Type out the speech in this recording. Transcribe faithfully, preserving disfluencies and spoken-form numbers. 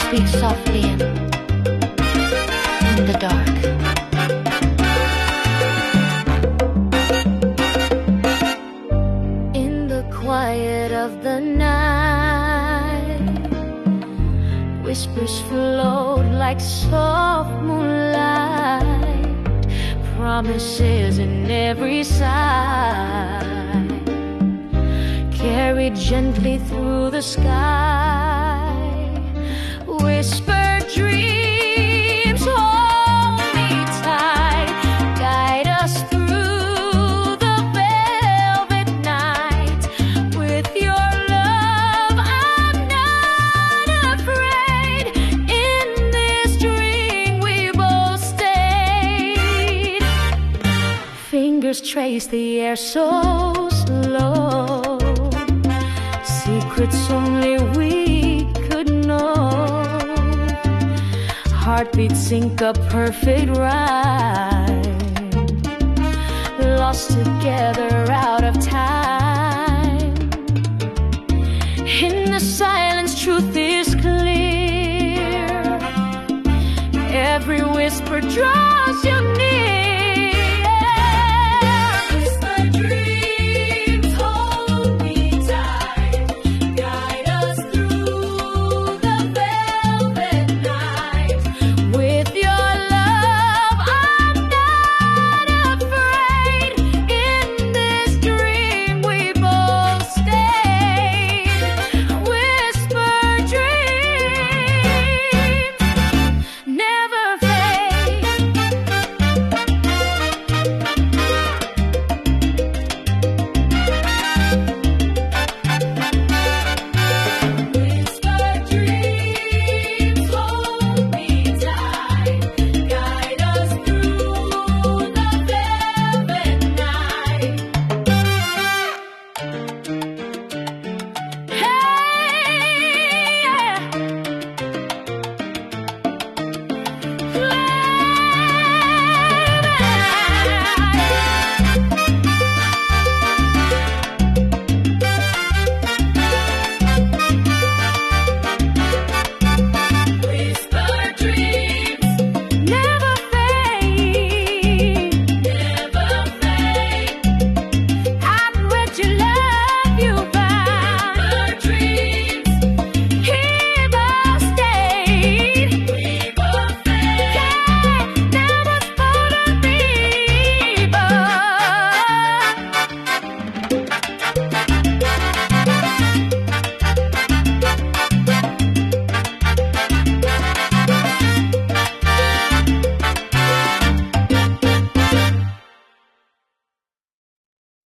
speak softly in, in the dark. In the quiet of the night, whispers float like soft moonlight, promises in every sigh, carried gently through the sky. Whisper dreams, hold me tight, guide us through the velvet night. With your love, I'm not afraid. In this dream, we both stayed. Fingers trace the air so slow, secrets only we could know. Heartbeats sync a perfect rhyme, lost together out of time. In the silence, truth is clear. Every whisper draws you